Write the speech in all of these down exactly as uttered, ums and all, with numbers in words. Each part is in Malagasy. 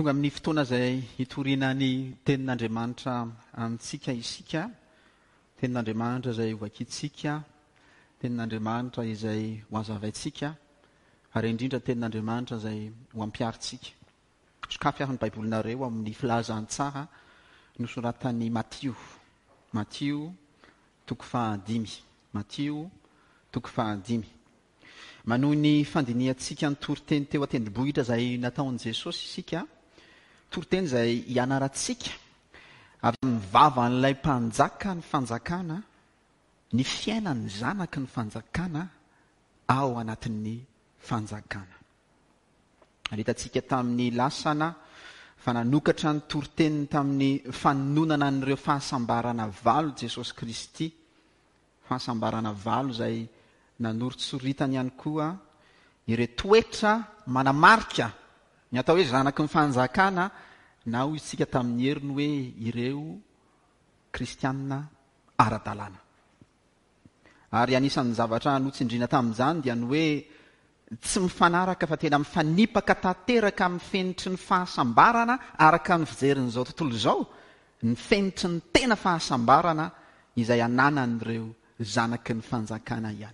Tonga amin'ny fotoana izay hitoriana ny tenin'Andriamanitra amintsika isika, tenin'Andriamanitra izay hovakintsika, tenin'Andriamanitra izay ho hazavaintsika, ary indrindra tenin'Andriamanitra izay ho ampiaritsika. Sokafy aho ny baibolinareo amin'ny filazantsara nosoratan'i Matio. Matio toko fahadimy. Matio toko fahadimy. Manohy ny fandiniantsika ny toriteny teo an-tendrombohitra izay nataon'i Jesosy isika, toriteny izay hianaratsika avy amin'ny vavan'ilay mpanjaka ny fanjakana, ny fiainan'ny zanaky ny fanjakana ao anatin'ny fanjakana. Hitantsika tamin'ny lasana fa nanokatra ny toriteniny tamin'ny fanononana n'ireo fahasambarana valo Jesosy Kristy, fahasambarana valo izay nanoritsoritany ihany koa ireo toetra manamarika ny atao hoe zanaky ny fanjakana, na hoy isika tamin'ny heriny hoe ireo kristianina ara-dalàna. Ary anisan'ny zavatra notsindriana tamin'izany dia ny hoe tsy mifanaraka fa tena mifanipaka tanteraka amin'ny fenitry ny fahasambarana araka ny fijerin'izao tontolo izao, ny fenitry ny tena fahasambarana izay ananan'ireo zanaky ny fanjakana ihany.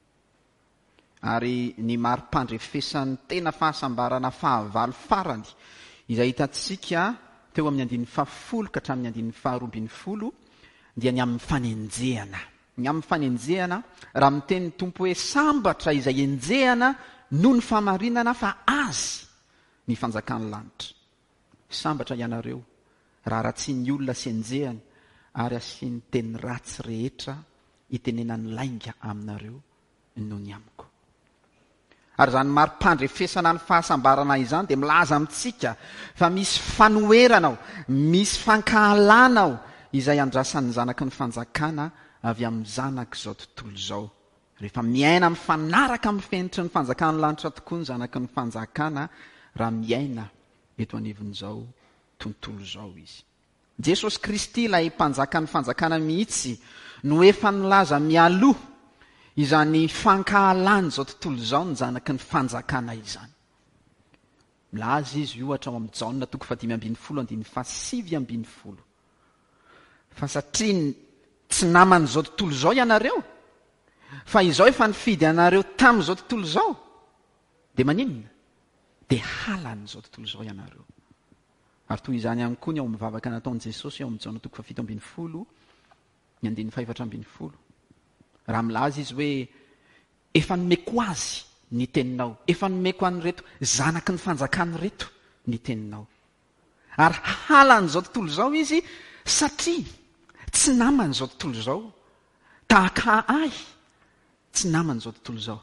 Ary ny mari-pandrefesan'ny tena fahasambarana fahavalo farany izay hitantsika teo amin'ny andin'ny fahafolo ka hatramin'ny andin'ny faharoambin'ny folo dia ny amin'ny fanenjehana. Ny amin'ny fanenjehana, raha miteny ny tompo hoe sambatra izay enjehana no ny famarinana fa azy ny fanjakan'ny lanitra. Sambatra ianareo raha ratsian'ny olona sy enjehany ary asiany teny ratsy rehetra itenenany lainga aminareo noho ny amiko. Ary zany mari-pandrefesana ny fahasambarana izany dia milaza amintsika fa misy fanoherana ao, misy fankahalana ao izay andrasan'ny zanaky ny fanjakana avy amin'ny zanaky izao tontolo izao. Rehefa miaina mifanaraka amin'ny fenitry ny fanjakana lanitra tokoa ny zanaky ny fanjakana raha miaina eto anivon'izao tontolo izao izy. Jesosy Kristy ilay mpanjaka ny fanjakana mihitsy no efa nilaza mialoha izany fankahalany izao tontolo izao ny zanaky ny fanjakana izany. Milaza izy io ohatra ao amin'ny Jaona toko fadimy ambin'ny folo andin'ny fasivy ambin'ny folo. Fa satria tsy naman'izao tontolo izao ianareo, fa izao efa nifidy anareo tamin'izao tontolo izao, dia maninona? Dia halan'izao tontolo izao ianareo. Ary toy izany ihany koa ny ao mivavaka nataon'i Jesosy ao amin'ny Jaona toko fafito ambin'ny folo, ny andin'ny faefatra ambin'ny folo. Raha milaza izy hoe efa nomeko azy ny teninao, efa nomeko an'reto zanaky ny fanjakany reto ny teninao. Ary halan'izao tontolo izao izy satria tsy naman'izao tontolo izao, tahaka ahy tsy naman'izao tontolo izao.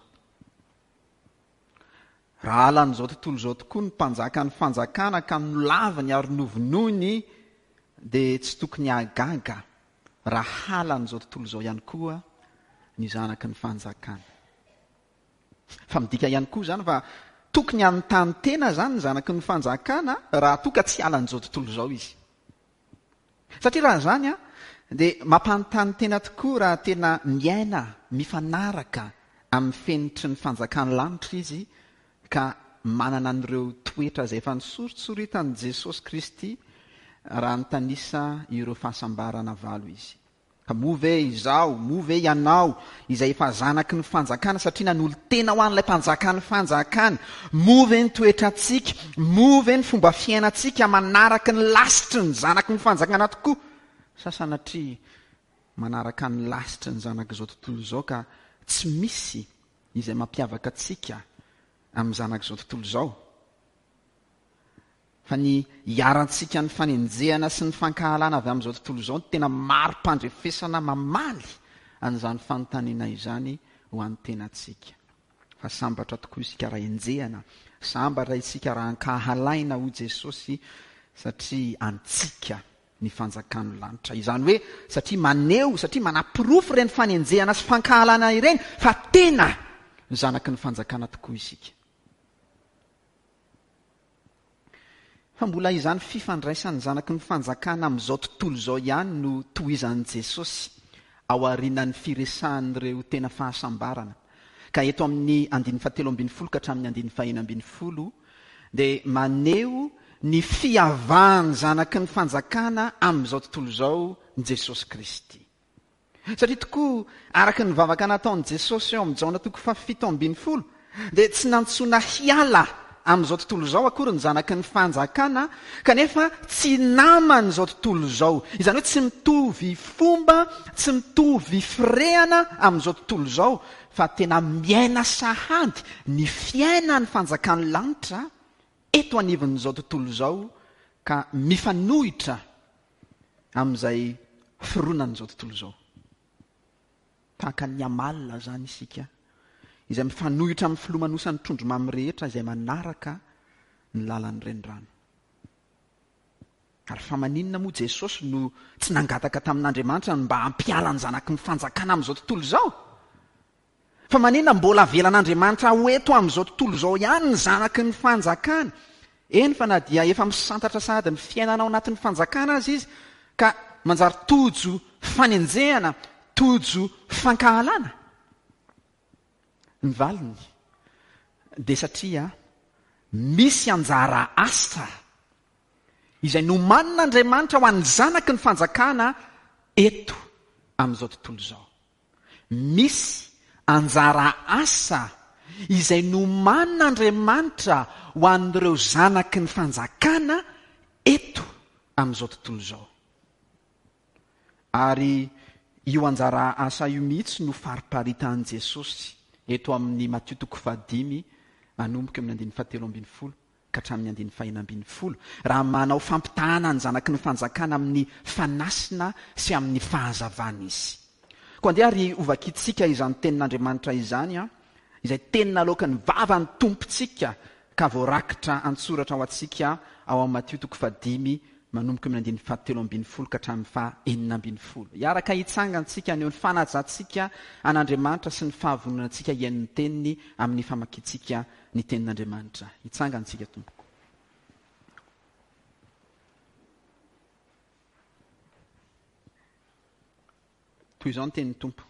Raha halan'izao tontolo izao tokoa ny mpanjaka ny fanjakana ka nolavany ary novonoiny, dia tsy tokony hahagaga raha halan'izao tontolo izao ihany koa ny zanaky ny fanjakana. Fa midika ihany koa zany fa tokony anontany tena zany ny zanaky ny fanjakana raha toka tsy halan'izao tontolo izao izy. Satria raha zany a, dia mampanontany tena tokoa raha tena miaina mifanaraka amin'ny fenitry ny fanjakany lanitra izy ka manana an'ireo toetra izay efa nisoritsoritany Jesosy Kristy raha nitanisa ireo fahasambarana valo izy. Ka move izao, move ianao izay efa zanaky ny fanjakana satria nanolo tena ho an'ilay mpanjakany fanjakana. Move ny toetratsika, move ny fomba fiainatsika manaraka ny lasitry ny zanaky ny fanjakana tokoa. Sasanatria manaraka ny lasitry ny zanaky izao tontolo izao ka tsy misy izay mampiavaka atsika amin'ny zanaky izao tontolo izao. Fa ny hiarantsika ny fanenjehana sy ny fankahalana avy amin'izao tontolo izao tena mari-pandrefesana mamaly an'izany fanontaniana izany ho an'ny tenatsika. Fa sambatra tokoa isika raha enjehana, sambatra isika raha ankahalaina ho Jesosy satria antsika ny fanjakany lanitra. Izany hoe satria maneho, satria manapirofo ireny fanenjehana sy fankahalana ireny fa tena ny zanaky ny fanjakana tokoa isika. Fa mbola izany fifandraisan'ny zanaky ny fanjakana amin'izao tontolo izao ihany no tohizan'i Jesosy ao aorianan'ny firesahan'ireo tena fahasambarana. Ka eto amin'ny andin'ny fahatelo ambin'ny folo ka hatramin'ny andin'ny fahena ambin'ny folo dia maneho ny fiavahany zanaky ny fanjakana amin'izao tontolo izao ny Jesosy Kristy. Satria tokoa araky ny vavaka nataon'i Jesosy eo amin'ny jaona toko fahafito ambin'ny folo dia tsy nantsoina hiala amin'izao tontolo izao akory ny zanaky ny fanjakana, kanefa tsy namany izao tontolo izao. Izany hoe tsy mitovy fomba, tsy mitovy firehana amin'izao tontolo izao, fa tena miaina sahady ny fiainany fanjakany lanitra eto anivon'izao tontolo izao, ka mifanohitra amin'izay fironan'izao tontolo izao. Tahaka ny amalina zany isika, izay mifanohitra amin'ny filomanosany trondro mamy rehetra izay manaraka ny lalan'ny renirano. Ary fa maninona moa Jesosy no tsy nangataka tamin'Andriamanitra mba hampiala ny zanaky ny fanjakana amin'izao tontolo izao? Fa maninona mbola avelan'Andriamanitra ho eto amin'izao tontolo izao ihany ny zanaky ny fanjakana? Eny fa na dia efa misantatra sahady ny fiainana ao anatin'ny fanjakana azy izy, ka manjary tojo fanenjehana, tojo fankahalana. Ny valiny dia satria misy anjara asa izay nomanin'Andriamanitra ho an'ny zanaky ny fanjakana eto amin'izao tontolo izao. Misy anjara asa izay nomanin'Andriamanitra ho an'ireo zanaky ny fanjakana eto amin'izao tontolo izao. Ary io anjara asa io mihitsy no fariparitany Jesosy eto amin'ny Matthieu toko fahadimy manomboka amin'ny andin'ny fahatelo ambin'ny folo ka hatramin'ny andin'ny fahena ambin'ny folo, raha manao fampitahana ny zanaky ny fanjakana amin'ny fanasina sy amin'ny fahazavana izy. Koa andeha ary ovakitsika izany tenin'Andriamanitra izany a, izay tenina laoka ny vavany tompontsika ka voarakitra antsoratra ao atsika ao amin'ny Matthieu toko fahadimy manomboka amin'ny andin'ny fahatelo ambin'ny folo ka hatramin'ny fahaenina ambin'ny folo. Iaraka hitsangantsika ny fanajantsika an'Andriamanitra sy ny fahavononantsika iain'ny teniny amin'ny famakitsika ny tenin'Andriamanitra. Hitsangantsika tompoko. Toy izao ny tenin'ny tompo.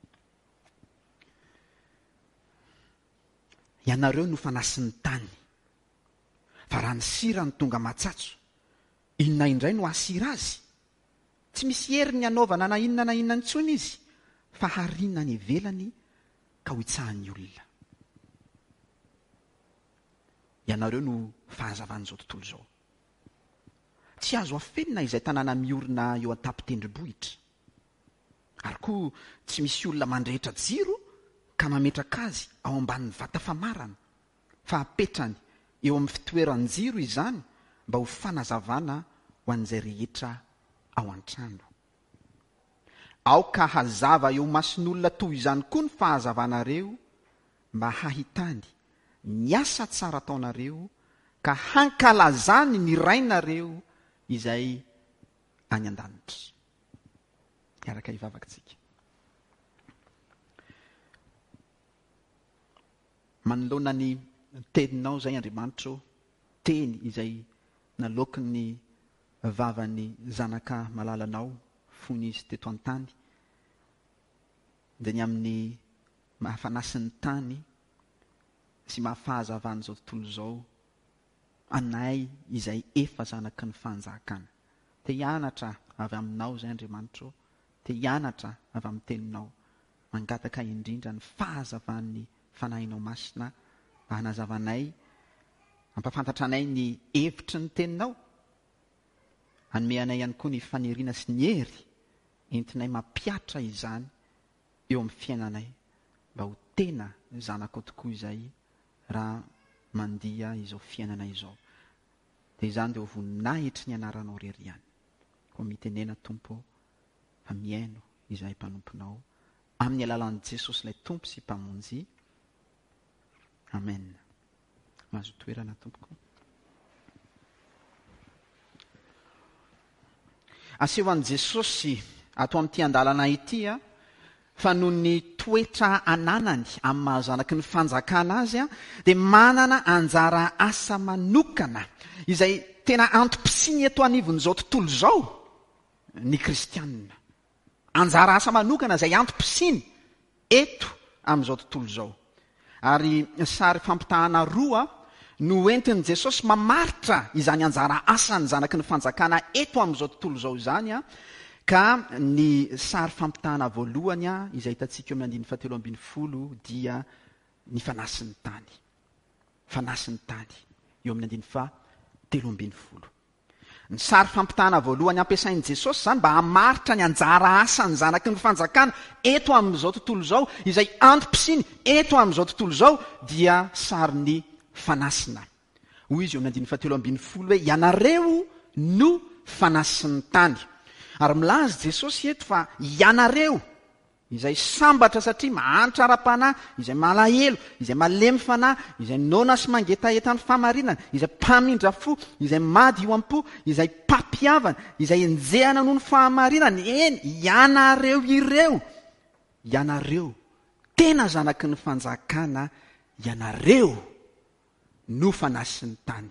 Ianareo no fanasin'ny tany, fa raha ny sira ny tonga matsatso, inona indray no asira azy? Tsy misy hery ny anaovana na inona na inona intsony izy, fa harina ny ivelany ka ho itsahan'ny olona. Ianareo no fahazavan'izao tontolo izao. Tsy azo afenina izay tanàna miorina eo an-tapitendrombohitra. Ary koa tsy misy olona mandrehitra jiro ka mametraka azy ao ambanin'ny vata famarana, fa apetrany eo amin'ny fitoeran'ny jiro izany mba ho fanazavana ho an'izay rehetra ao an-trano. Aoka hazava eo mason'olona toy izany koa ny fahazavanareo mba hahitany ny asa tsara ataonareo ka hankalazany ny rainareo izay any an-danitra. Iaraka hivavakatsika. Manoloana ny teninao zay Andriamanitra, teny izay nalaoky ny vavany zanaka malalanao fony izy teto an-tany, dia ny amin'ny mahafanasiny tany sy mahafahazavana izao tontolo izao anay izay efa zanaky ny fanjakana. Te hianatra avy aminao zay Andriamanitra, te hianatra avy amin'ny teninao, mangataka indrindra ny fahazavan'ny fanahinao masina mba hanazavanay, ampafantatra anay ny hevitry ny teninao, hanome anay ihany koa ny faniriana sy ny hery entinay mampiatra izany eo amin'ny fiainanay mba ho tena zanako tokoa izay raha mandiha izao fiainana izao. Dia izany dia ho voninahitry ny anaranao rery ihany. Koa mitenena Tompo fa miaino izay mpanomponao amin'ny alalan'i Jesosy ilay Tompo sy mpamonjy. Amen. Mahazo toerana Tompoko. Aseho an'i Jesosy ato amin'ity andalana ity a, fa noho ny toetra ananany amin'ny mahazanaky ny fanjakana azy a, dia manana anjara asa manokana izay tena antom-pisiny eto anivon'izao tontolo izao ny kristianina. Anjara asa manokana izay antom-pisiny eto amin'izao tontolo izao. Ary sary fampitahana roa no entin'i Jesosy mamaritra izany anjara asany zanaky ny fanjakana eto amin'izao tontolo izao izany a, ka ny sary fampitahana voalohany a izay hitantsika eo amin'ny andiny fahatelo ambin'ny folo dia ny fanasin'ny tany. Fanasin'ny tany eo amin'ny andiny fahatelo ambin'ny folo. Ny sary fampitahana voalohany ampiasain'i Jesosy zany mba hamaritra ny anjara asany zanaky ny fanjakana eto amin'izao tontolo izao, izay antom-pisiny eto amin'izao tontolo izao dia sary ny fanasina. Hoy izy eo amin'ny andiny fahatelo ambin'ny folo hoe ianareo no fanasin'ny tany. Ary milaza Jesosy eto fa ianareo izay sambatra satria mahantra ara-panahy, izay malahelo, izay malemy fanahy, izay nona sy mangetahetany famarinana, izay mpamindra fo, izay mady io am-po, izay mpampiavana, izay enjehana noho ny fahamarinana. Eny, ianareo ireo, ianareo tena zanaky ny fanjakana, ianareo no fanasin'ny tany.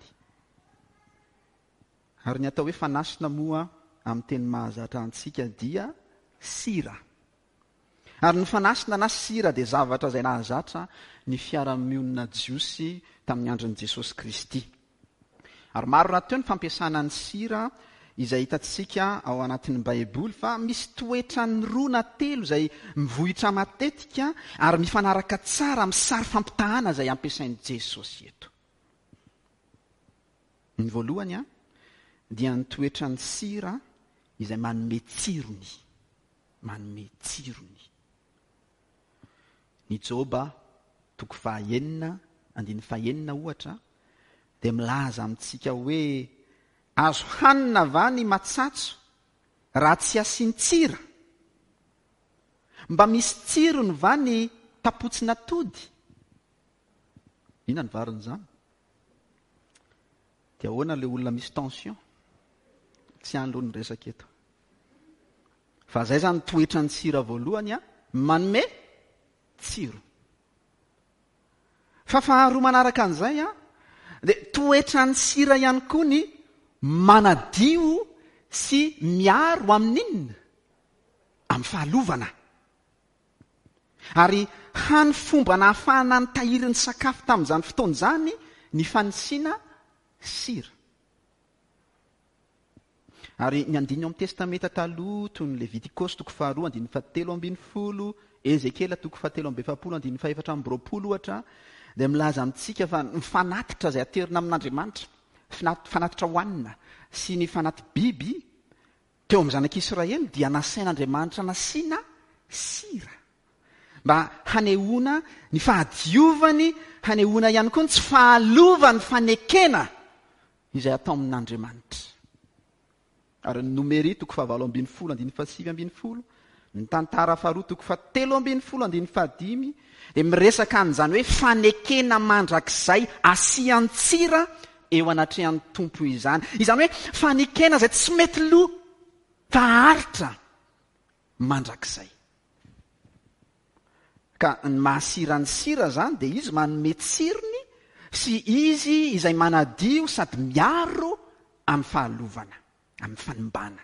Ary ny atao hoe fanasina moa amin'ny teny mahazatra antsika dia sira. Ary ny fanasina na sira dia zavatra izay nahazatra ny fiarahamonina jiosy tamin'ny andron'i Jesosy Kristy. Ary maro raha teo ny fampiasana ny sira izay hitantsika ao anatin'ny Baiboly, fa misy toetrany roa na telo izay mivohitra matetika ary mifanaraka tsara amin'ny sary fampitahana izay ampiasain'i Jesosy eto. Ny voalohany a dia ny toetrany sira izay manome tsirony, manome tsirony. Ny Joba toko fahaenina andiny fahaenina ohatra dia milaza amintsika hoe azo hanina va ny matsatso raha tsy asiany tsira? Mba misy tsirony va ny tapotsyn'atody? Inona ny variny zany? Dia ahoana ilay olona misy tension? Tsy any aloha ny resaka eto. Fa zay zany toetra ny sira voalohany a, manome tsiro. Fa faharoa manaraka an'izay a, dia toetra ny sira ihany koa ny manadio sy miaro amin'inona? Amin'ny fahalovana. Ary hany fomba nahafahana ny tahirin'ny sakafo tamin'izany fotoana izany ny fanisiana sira. Ary ny andiny ao amin'ny testamenta taloha toy ny Levitikosy toko faharoa andiny fahatelo ambin'ny folo, Ezekela toko fahatelo amby efapolo andiny fahaefatra amby roapolo ohatra, dia milaza amintsika fa ny fanatitra izay aterina amin'Andriamanitra, fanatitra hohanina sy ny fanaty biby teo amin'ny zanak'Israely dia nasain'Andriamanitra nasiana sira. Mba hanehoana ny fahadiovany, hanehoana ihany koa ny tsy fahalovany fanekena izay atao amin'Andriamanitra. Ary ny Nomery toko fahavalo ambin'ny folo andiny fahasivy ambin'ny folo, ny tantara faharoa toko fahatelo ambin'ny folo andiny fahadimy, dia miresaka an'izany hoe fanekena mandrakizay asiany tsira eo anatrehan'ny tompo izany. Izany hoe fanekena izay tsy mety lo taharitra mandrakizay. Ka ny mahasirany sira zany dia izy manome tsirony sy izy izay manadio sady miaro amin'ny fahalovana, amin'ny fanimbana.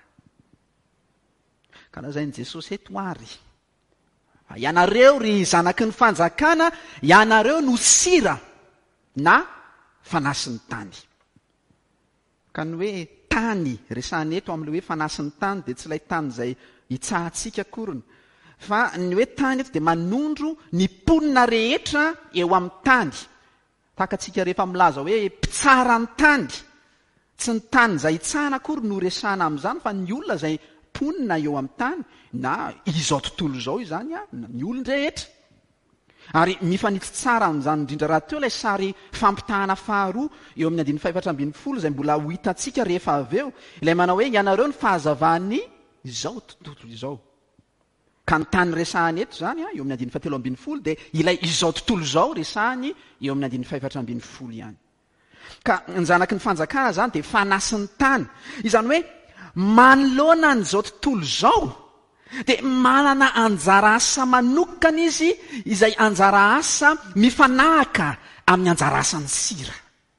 Ka lazain'i Jesosy eto ary, ianareo ry zanaky ny fanjakana, ianareo no sira na fanasin'ny tany. Ka ny hoe tany resahany eto amin'ilay hoe fanasin'ny tany dia tsy ilay tany izay hitsahantsika akoriny, fa ny hoe tany eto dia manondro ny mponina rehetra eo amin'ny tany. Tahaka antsika rehefa milaza hoe mpitsara ny tany, tsy ny tany izay hitsahana akory no resahana amin'izany, fa ny olona izay mponina eo amin'ny tany, na izao tontolo izao izany a, ny olon-drehetra. Ary mifanitsy tsara amin'izany indrindra raha teo ilay sary fampitahana faharoa eo amin'ny andiny fahaefatra ambin'ny folo izay mbola ho hitantsika rehefa avy eo, ilay manao hoe ianareo ny fahazavahan'ny izao tontolo izao. Ka ny tany resahany eto zany a eo amin'ny andiny fahatelo ambin'ny folo dia ilay izao tontolo izao resahany eo amin'ny andiny fahaefatra ambin'ny folo ihany. Ka ny zanaky ny fanjakana zany dia fanasin'ny tany. Izany hoe manoloana an'izao tontolo izao dia manana anjara asa manokana izy izay anjara asa mifanahaka amin'ny anjara asan'ny sira.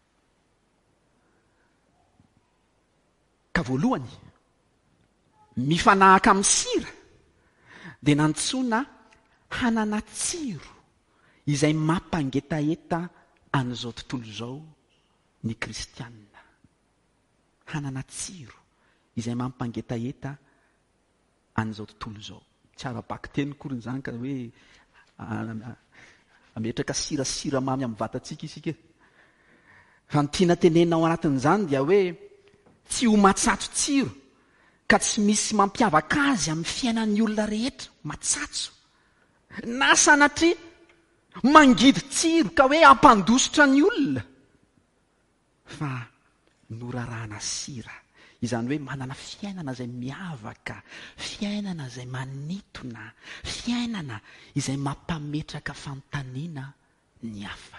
Ka voalohany, mifanahaka amin'ny sira dia nantsoina hanana tsiro izay mampangetaheta an'izao tontolo izao ny kristianina hanana tsiro izay mampangetaeta an'izao tontolo izao. Tsy ara-baky teny kory izany ka hoe ametraka sirasira mamy amin'ny vatantsika isika. Fa ny tiana tenena ao anatin'izany dia hoe tsy ho matsatso tsiro ka tsy misy mampiavaka azy amin'ny fiainan'ny olona rehetra matsatso na sanatria mangidy tsiro ka hoe ampandositra ny olona, fa norarahana sira, izany hoe manana fiainana izay miavaka, fiainana izay manitona, fiainana izay mampametraka fanontaniana ny hafa.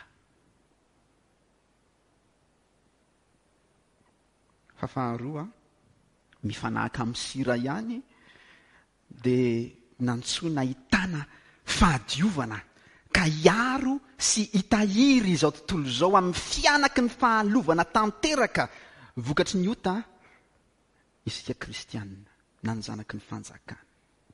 Fa faharoa, mifanahaka amin'ny sira ihany dia nantsoina ahitana fahadiovana ka hiaro sy hitahiry izao tontolo izao amin'ny fianaky ny fahalovana tanteraka vokatry ny ota isika kristianina na ny zanaky ny fanjakana.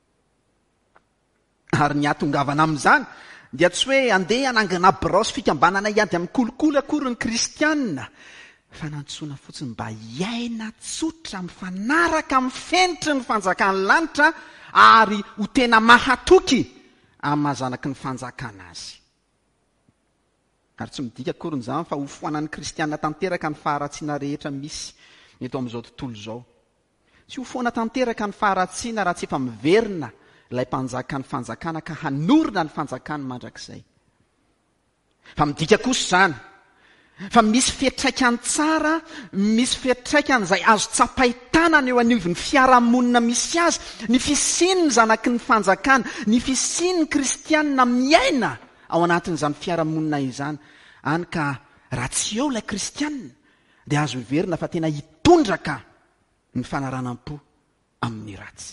Ary ny atongavana amin'izany dia tsy hoe andeha anangana biraosy fikambanana hiady amin'ny kolokolo akory ny kristianina, fa nantsoina fotsiny mba hiaina tsotra mifanaraka amin'ny fenitry ny fanjakana lanitra ary ho tena mahatoky amin'ny mahazanaky ny fanjakana azy. Ary tsy midika akory izany fa ho foanan'ny kristianina tanteraka ny faharatsiana rehetra misy eto amin'izao tontolo izao. Tsy ho foana tanteraka ny faharatsiana raha tsy efa miverina ilay mpanjaka ny fanjakana ka hanorina ny fanjakana mandrakizay. Fa midika kosa izany fa misy fiantraikany tsara, misy fiantraikany izay azo tsapahitanana eo anivon'ny fiarahamonina misy azy, ny fisiany ny zanaky ny fanjakana, ny fisiany ny kristianina miaina ao anatin'izany fiarahamonina izany. Any ka raha tsy eo ilay kristianina dia azo verina fa tena hitondraka ny fanaranam-po amin'ny ratsy.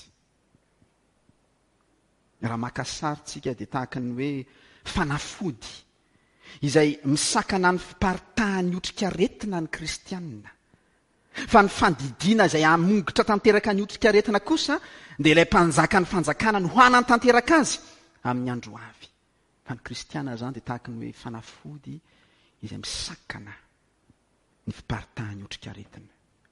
Raha maka sary tsika dia tahaka ny hoe fanafody izay misakana ny fiparitahan'ny otrikaretina ny kristianina. Fa ny fandidiana izay hamongotra tanteraka ny otrikaretina kosa dia ilay mpanjaka ny fanjakana no hoanany tanteraka azy amin'ny andro avy. Fa ny kristianina izany dia tahaka ny hoe fanafody izay misakana ny fiparitahan'ny otrikaretina.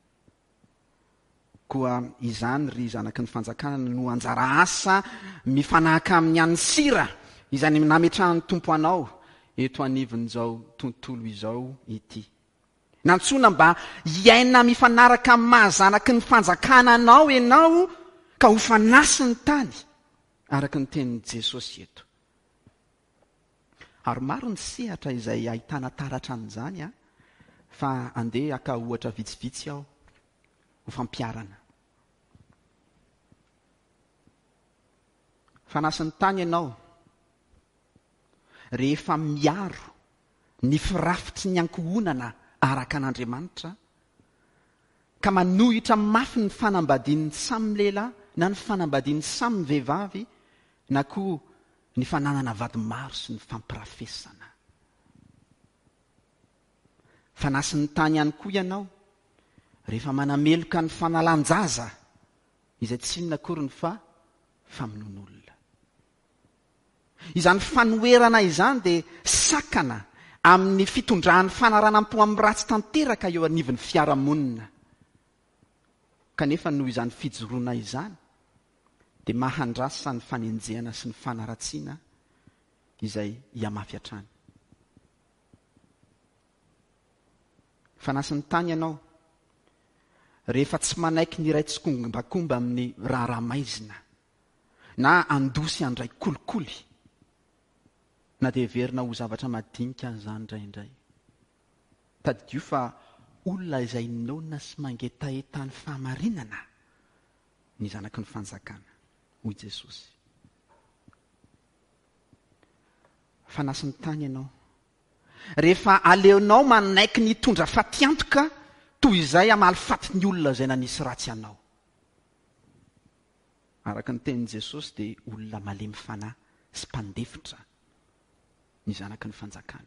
Koa izany ry zanaky ny fanjakana no anjara asa mifanahaka amin'ny an'ny sira izany nametrahan'ny tompo anao eto anivon'izao tontolo izao ity. Nantsoina mba hiaina mifanaraka amin'ny mahazanaky ny fanjakana anao ianao ka ho fanasy ny tany araka ny tenin'i Jesosy eto. Ary maro ny sehatra izay ahitana taratra an'izany a, fa andeha aka ohatra vitsivitsy aho ho fampiarana. Fanasy ny tany ianao rehefa miaro ny firafitry ny ankohonana araka an'Andriamanitra ka manohitra mafy ny fanambadian'ny samy lehilahy na ny fanambadian'ny samy vehivavy na koa ny fananana vady maro sy ny fampirafesana. Fanasy ny tany ihany koa ianao rehefa manameloka ny fanalan-jaza izay tsy inona akory ny fa famonoan'olona. Izany fanoherana izany dia sakana amin'ny fitondrahan'ny fanaranam-po amin'ny ratsy tanteraka eo anivon'ny fiarahamonina. Kanefa noho izany fijoroana izany dia mahandrasa ny fanenjehana sy ny fanaratsiana izay hiamafy hatrany. Fanasy ny tany ianao rehefa tsy manaiky ny iray tsikongombakomba amin'ny raharaha-maizina na andosy andray kolikoly na dia verina ho zavatra madinika izany indraindray. Tadidio fa olona izay nonona sy mangetaeta ny fahamarinana ny zanaky ny fanjakana hoy Jesosy. Fanasy ny tany ianao rehefa aleonao manaiky ny tondra fatiantoka toy izay amalifaty ny olona izay nanisy ratsy anao. Araka ny tenin'i Jesosy dia olona malemy fanahy sy mpandefitra ny zanaky ny fanjakana.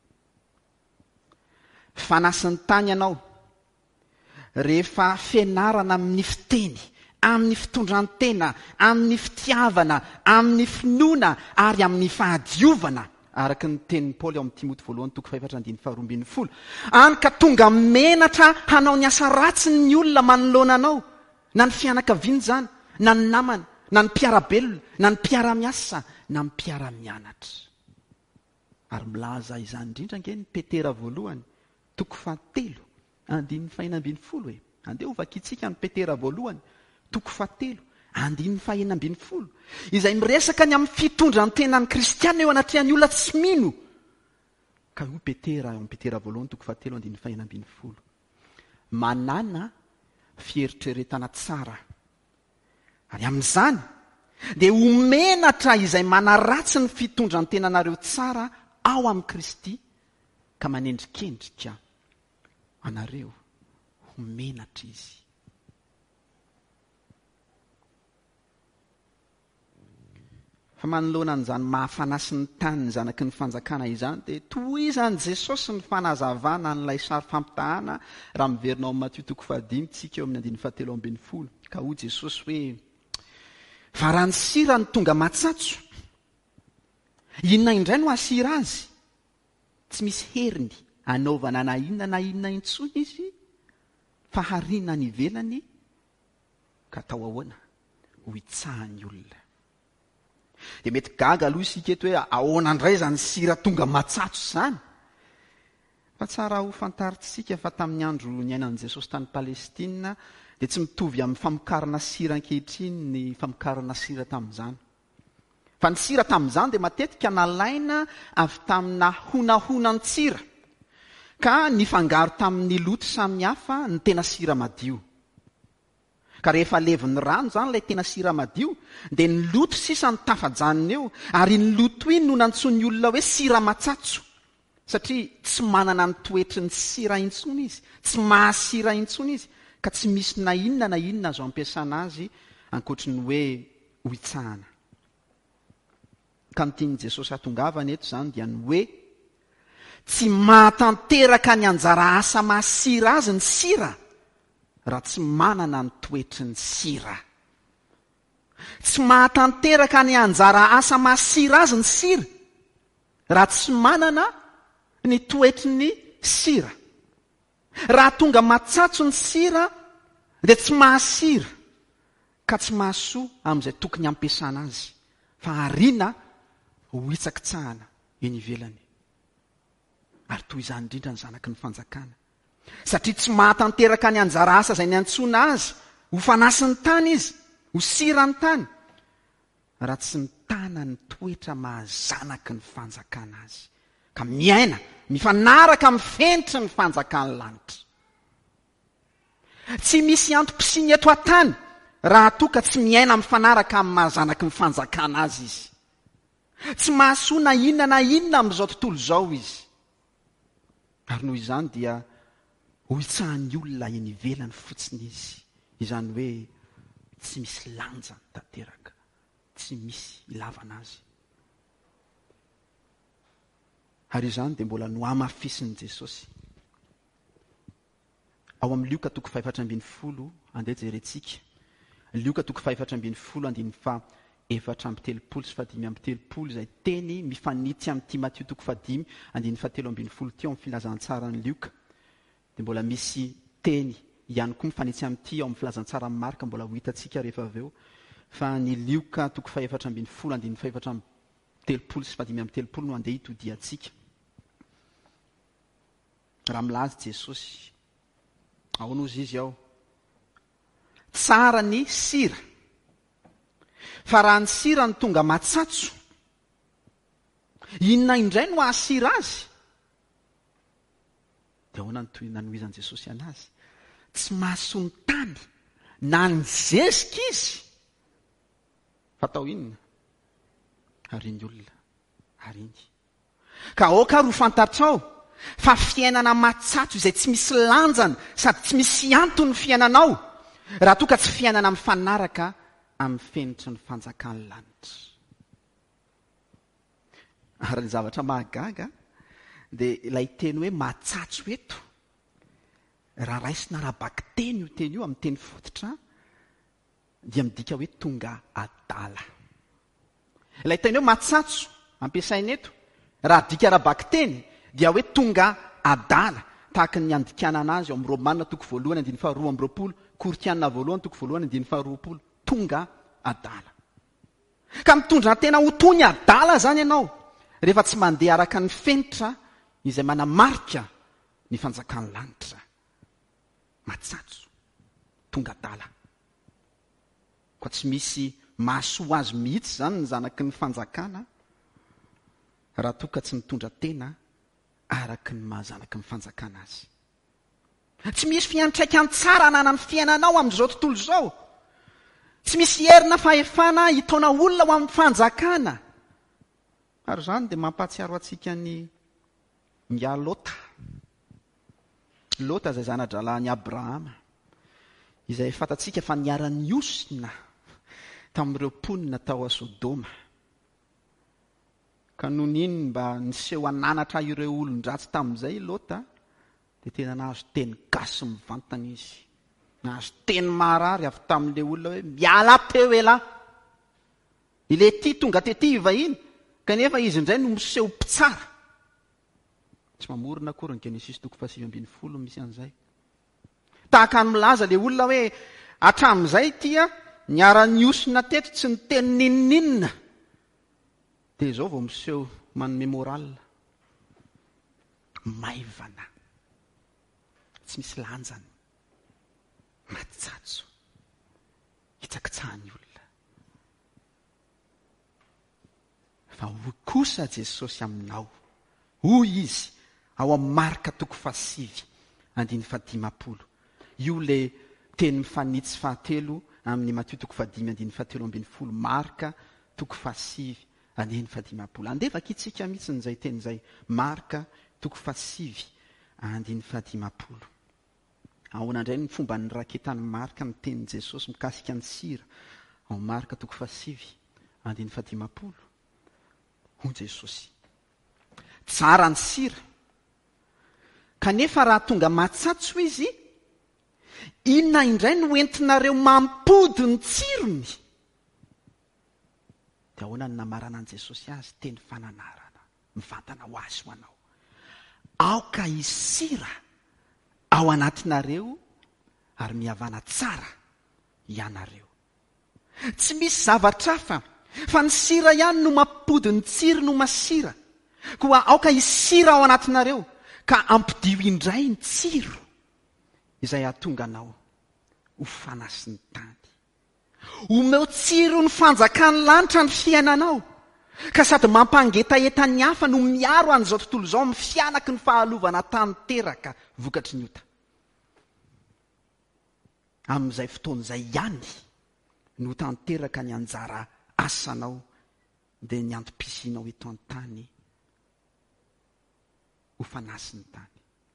Fanasy ny tany ianao rehefa fianarana amin'ny fiteny, amin'ny fitondrantena, amin'ny fitiavana, amin'ny finoana ary amin'ny fahadiovana araka ny tenin'ny paoly ao amin'ny timoty voalohany toko faefatra andiny faharoambin'ny folo any ka tonga menatra hanao ny asa ratsy ny olona manoloana anao na ny fianakaviany zany na ny namana na ny mpiarabelona na ny mpiara-miasa na ny mpiara-mianatra ary milaza izany indrindra nge ny petera voalohany toko fahatelo andin'ny fahinambin'ny folo hoe andeha ovakitsika ny petera voalohany toko fahatelo andin'ny fahinambin'ny folo izay miresaka ny amin'ny fitondra ny tenan'ny kristianina eo anatrehan'ny olona tsy mino ka io petera eo amin'ny petera voalohany toko fahatelo andin'ny fahinambin'ny folo manana fieritreretana tsara ary amin'izany dia homenatra izay manaratsy ny fitondra ny tenanareo tsara ao amin'ny Kristy ka manendrikendrika anareo homenatra izy. Fa manoloana an'izany mahafanasy ny tany ny zanaky ny fanjakana izany dia tohizany Jesosy ny fanazavana n'ilay sary fampitahana raha miverinao amin'ny Matio toko fahadimy tsika eo amin'ny andiny fahatelo ambin'ny folo ka hoy Jesosy hoe varany sira ny tonga matsatso inona indray no asira azy tsy misy heriny anaovana na inona na inona intsony izy fa harina ny ivelany ka atao ahoana ho itsahany olona. Dia mety gaga aloha isika eto hoe ahoana indray zany sira tonga matsatso zany fa tsara ho fantaritsika fa tamin'ny andro niainan'i Jesosy tany Palestina dia tsy mitovy amin'ny famokarana sira ankehitriny ny famokarana sira tamin'izany. Fa ny sira tamin'izany dia matetika nalaina avy tamina honahonantsira ka nifangaro tamin'ny loto samihafa ny tena sira madio. Ka rehefa levin'ny rano zany ilay tena sira madio dia ny loto sisa ny tafajaniny eo ary ny loto iny no nantsony olona hoe sira matsatso satria tsy manana ny toetry ny sira intsony izy, tsy mahasira intsony izy ka tsy misy na inona na inona azo ampiasana azy ankoatry ny hoe ho itsahana. Ka ny tian'i Jesosy hatongavana eto zany dia ny hoe tsy mahatanteraka ny anjara asa mahasira azy ny sira raha tsy manana ny toetry ny sira. Tsy mahatanteraka ny anjara asa mahasira azy ny sira raha tsy manana ny toetry ny sira. Raha tonga matsatso ny sira dia tsy mahasira ka tsy mahasoa amin'izay tokony ampiasana azy fa harina ho hitsakitsahana eny ivelany. Ary toy izany indrindra ny zanaky ny fanjakana satria tsy mahatanteraka ny anjara asa izay niantsona azy ho fanasy ny tany izy, ho sira ny tany raha tsy mitana ny toetra mahazanaky ny fanjakana azy ka miaina mifanaraka mifentry ny fanjakany lanitra. Tsy misy antom-pisiny eto an-tany raha toa ka tsy miaina mifanaraka amin'ny mahazanaky ny fanjakana azy izy. Tsy mahasoa na inona na inona amin'izao tontolo izao izy. Ary noho izany dia ho itsahan'ny olona eny ivelany fotsiny izy. Izany hoe tsy misy lanja ny tanteraka, tsy misy ilavana azy. Ary izany dia mbola no hamafisin'i Jesosy. Ao amin'ny Lioka toko fahaefatra ambin'ny folo andeha jerentsika. Lioka toko fahaefatra ambin'ny folo andiny fa efatra amby telopolo sy fadimy amby telopolo izay teny mifanitsy amin'ity Matio toko fadimy andiny fatelo ambin'ny folo ty ao amin'ny filazantsara ny Lioka. Dia mbola misy teny ihany koa mifanitsy amin'ity ao amin'ny filazantsara amin'ny Marka mbola ho hitantsika rehefa avy eo. Fa ny Lioka toko fahaefatra ambin'ny folo andiny fahaefatra amby telopolo sy fadimy amby telopolo no andeha hitodiantsika. Raha milaza Jesosy ao nozy izy ao tsara ny sira fa raha ny sira ny tonga matsatso inona indray no ahasira azy dia ahoana ny toy nanohizan'i Jesosy anazy tsy mahasoa ny tany na ny zezika izy fa atao inona hariny olona hariny ka aoka ro fantatrao fa fiainana matsatso izay tsy misy lanjana sady tsy misy antony fiainanao raha toa ka tsy fiainana mifanaraka amin'ny fenitry ny fanjakany lanitra. Ary ny zavatra mahagaga dia ilay teny hoe matsatso eto raha raisina rahabaky teny io teny io amin'ny teny fototra dia midika hoe tonga adala. Ilay teny hoe matsatso ampiasaina eto raha dika rabaky teny dia hoe tonga adala tahaka ny andikanana azy ao amin'ny romanina toko voalohany andiny faha roa amby roapolo, koritianina voalohany toko voalohany andiny faha roapolo, tonga adala. Ka mitondra tena ho tony adala zany ianao rehefa tsy mandeha araka ny fenitra izay manamarika ny fanjakan'ny lanitra. Matsatso, tonga adala. Ka tsy misy mahasoa azy mihitsy zany ny zanaky ny fanjakana raha toka tsy mitondra tena araky ny mahazanaky ny fanjakana azy. Tsy misy fiantraikany tsara anana ny fiainanao amin'izao tontolo izao. Tsy misy herina fahefana hitaona olona ho amin'ny fanjakana. Ary zany dia mampatsiaro antsika ny nga Lota. Lota izay zana-dralahin'i Abrahama, izay fantatsika fa niara-niosina tamin'ireo mponina tao a Sodoma. Ka noho n'iny mba niseho ananatra ireo olon-dratsy tamin'izay Lota, dia tena nahazo teny gasy mivantana izy. Nahazo teny marary avy tamin'ilay olona hoe miala teo elahy. Ilay ty tonga tety ivahiny, kanefa izy indray no miseho mpitsara. Tsy mamorona akory ny Genesis toko faha sivy ambin'ny folo misy an'izay. Tahaka ny milaza ilay olona hoe hatramin'izay tia niara-niosina teto tsy niteny ninoninona. Dia izao vao miseho manome moral. Maivana. Tsy misy lanjany. Matsatso. Hitsakitsahany olona. Fa hoy kosa Jesosy aminao. Hoy izy ao amin'ny Marka toko fasivy andiny fadimapolo. Io le teny mifanitsy fahatelo amin'ny Matio toko fadimy andiny fahatelo ambin'ny folo. Marka toko fasivy andiny fadimapolo. Andevaka itsika mihitsy n'izay teny izay. Marka toko fasivy andiny fadimapolo. Ahoana indray ny fomba ny raketan'ny Marka ny tenin' Jesosy mikasika ny sira. Ao Marka toko fasivy andiny fadimapolo. Hoy Jesosy. Tsara ny sira. Kanefa raha tonga matsatso izy, inona indray no entinareo mampody ny tsirony? Dia ahoana ny namarana an' Jesosy azy teny fananarana mivantana ho azy ho anao. Aoka hisy sira ao anatinareo ary mihavana tsara ianareo. Tsy misy zavatra hafa fa ny sira ihany no mampody ny tsiro no masira. Koa aoka hisy sira ao anatinareo ka ampidio indray ny tsiro izay ahatonga anao ho fanasy ny tany. Omeo tsiro ny fanjakan'ny lanitra ny fiainanao, ka sady mampangetaeta ny hafa no miaro an'izao tontolo izao mifianaky ny fahalovana tany teraka vokatry ny ota. Amin'izay fotoan'izay ihany no tanteraka ny anjara asanao dia ny antom-pisianao eto an-tany ho fanasy ny tany.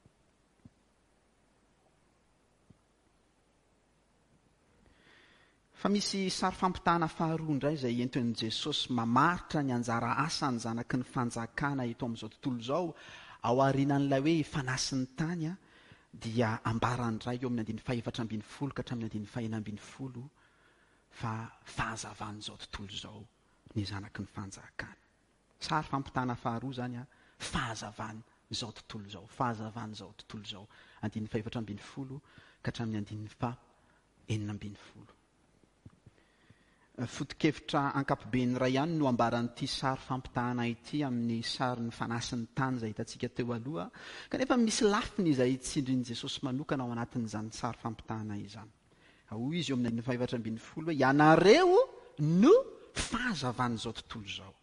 Fa misy sary fampitahana faharoa indray izay entin'i Jesosy mamaritra ny anjara asany zanaky ny fanjakana eto amin'izao tontolo izao ao aorianan'ilay hoe fanasy ny tany a, dia ambarany iray eo amin'ny andiny fahaefatra ambin'ny folo ka hatramin'ny andiny fahena ambin'ny folo fa fahazavan'izao tontolo izao ny zanaky ny fanjakana. Sary fampitahana faharoa zany a, fahazavany izao tontolo izao, fahazavany izao tontolo izao, andiny fahaefatra ambin'ny folo ka hatramin'ny andiny faha enina ambin'ny folo. Foto-kevitra ankapobeany iray ihany no ambaran'ity sary fampitahana ity amin'ny sary ny fanasy ny tany izay hitantsika teo aloha, kanefa misy lafiny izay tsindrin'i Jesosy manokana ao anatin'izany sary fampitahana izany. Hoy izy eo amin'ny fahaefatra ambin'ny folo hoe ianareo no fahazavan'izao tontolo izao.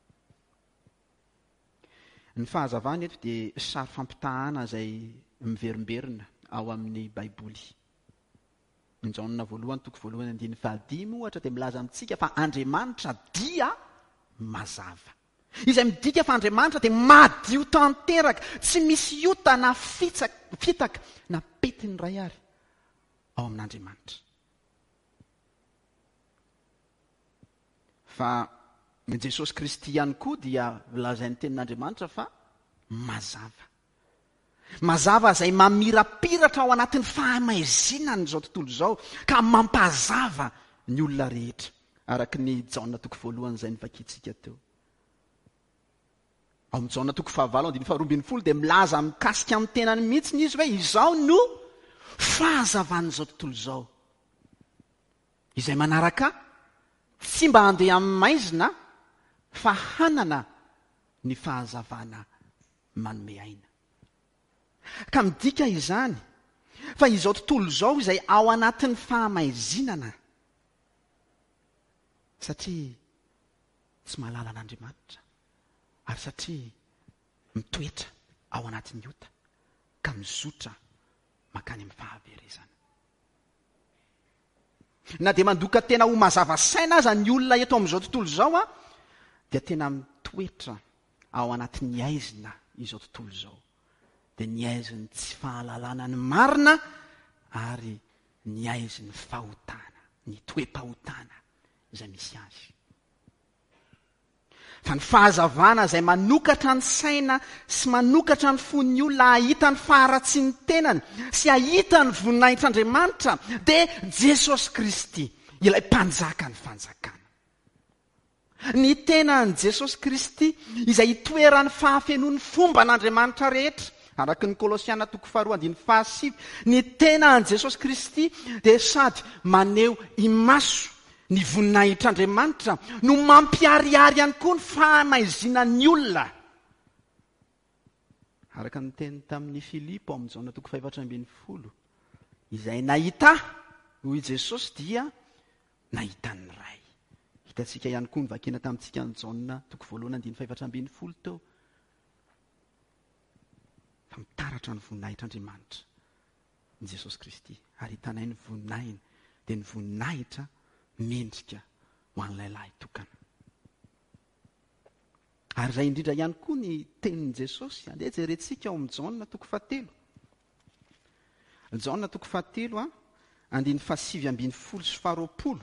Ny fahazavana eto dia sary fampitahana izay miverimberina ao amin'ny Baiboly. Ny Jaonina voalohany toko voalohany andiny fahadimy ohatra dia milaza amintsika fa Andriamanitra dia mazava. Izay midika fa Andriamanitra dia madio tanteraka, tsy misy iota na fitsak- fitaka na petiny iray ary ao amin'Andriamanitra. Fa Jesosy Kristy ihany koa dia lazain'ny tenin'Andriamanitra fa mazava. Mazava izay mamirapiratra ao anatin'ny fahamaizinany izao tontolo izao ka mampazava ny olona rehetra. Araka ny Jaonina toko voalohany izay nivakitsika teo. ao amin'ny jaona toko fahavalo andiny faharoambin'ny folo dia milaza mikasika amin'ny tenany mihitsy izy hoe izao no fahazavan'izao tontolo izao izay manaraka tsy mba handeha amin'ny maizina fa hanana ny fahazavana manome aina. Ka midika izany fa izao tontolo izao izay ao anatin'ny fahamaizinana satria tsy mahalala an'Andriamanitra ary satria mitoetra ao anatin'ny ota ka mizotra makany amin'ny fahaverezana. Na dia mandoka tena ho mazava saina aza ny olona eto amin'izao tontolo izao a dia tena mitoetra ao anatin'ny aizina izao tontolo izao. Dia ny aiziny tsy fahalalana ny marina ary ny aiziny fahotana, ny toe-pahotana izay misy azy. Fa ny fahazavana izay manokatra ny saina sy manokatra ny fon'ny olona ahita ny faharatsy ny tenany sy ahita ny voninahitr'Andriamanitra dia Jesosy Kristy, ilay mpanjaka ny fanjakana. Ny tenany Jesosy Kristy izay itoeran'ny fahafenoan'ny fomba an'Andriamanitra rehetra. Araka ny Kolosiana toko faharoa andiny fahasivy, ny tenany Jesosy Kristy dia sady maneho imaso ny voninahitr'Andriamanitra no mampiariary ihany koa ny fahamaizinan'ny olona. Araka ny teny tamin'ny Filipo amin'ny jaona toko fahaefatra ambin'ny folo, izay nahita hoy Jesosy dia nahita ny Ray. Hitantsika ihany koa ny vakina tamintsika ny jaona toko voalohany andiny fahaefatra ambin'ny folo teo. Fa mitaratra ny voninahitr'Andriamanitra ny Jesosy Kristy ary hitanay ny voninahiny dia ny voninahitra mendrika ho an'ilay lahy tokana. Ary izay indrindra ihany koa ny tenin'i Jesosy andeha jerentsika ao amin'ny jaona toko fahatelo. Jaona toko fahatelo a andiny fahasivy ambin'ny folo sy faharoapolo.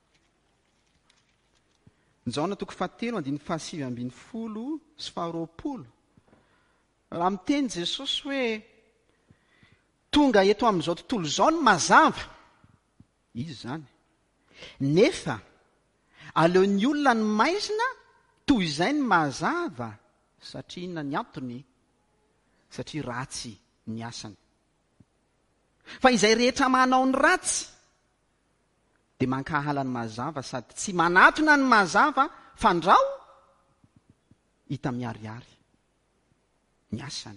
Jaona toko fahatelo andiny fahasivy ambin'ny folo sy faharoapolo. Raha miteny Jesosy hoe tonga eto amin'izao tontolo izao ny mazava, izy zany. Nefa aleon'ny olona ny maizina toy izay ny mazava satria inona ny antony? Satria ratsy ny asany. Fa izay rehetra manao ny ratsy dia mankahala ny mazava sady tsy manatona ny mazava fandrao hita miariary ny asany.